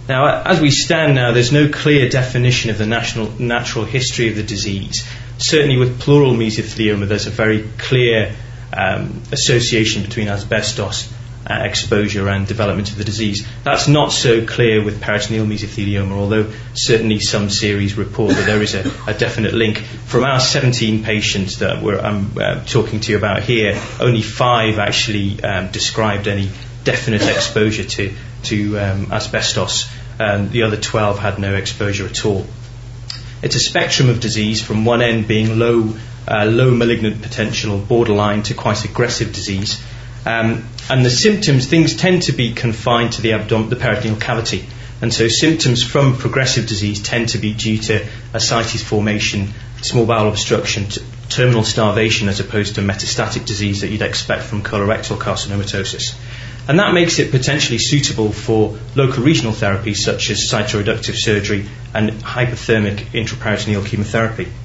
Now, as we stand now, there's no clear definition of the natural history of the disease. Certainly with pleural mesothelioma, there's a very clear association between asbestos exposure and development of the disease. That's not so clear with peritoneal mesothelioma, although certainly some series report that there is a definite link. From our 17 patients that I'm talking to you about here, only 5 actually described any definite exposure to asbestos. The other 12 had no exposure at all. It's a spectrum of disease, from one end being low malignant potential or borderline to quite aggressive disease. And the symptoms, things tend to be confined to the peritoneal cavity. And so symptoms from progressive disease tend to be due to ascites formation, small bowel obstruction, terminal starvation, as opposed to metastatic disease that you'd expect from colorectal carcinomatosis. And that makes it potentially suitable for local regional therapies such as cytoreductive surgery and hypothermic intraperitoneal chemotherapy.